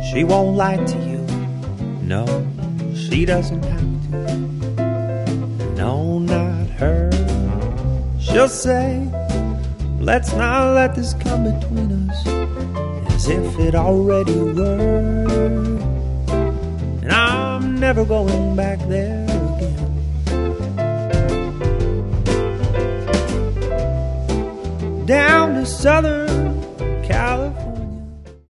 She won't lie to you. No, she doesn't have to. No, not her. She'll say, let's not let this come between us, as if it already were. And I'm never going back there again. Down to Southern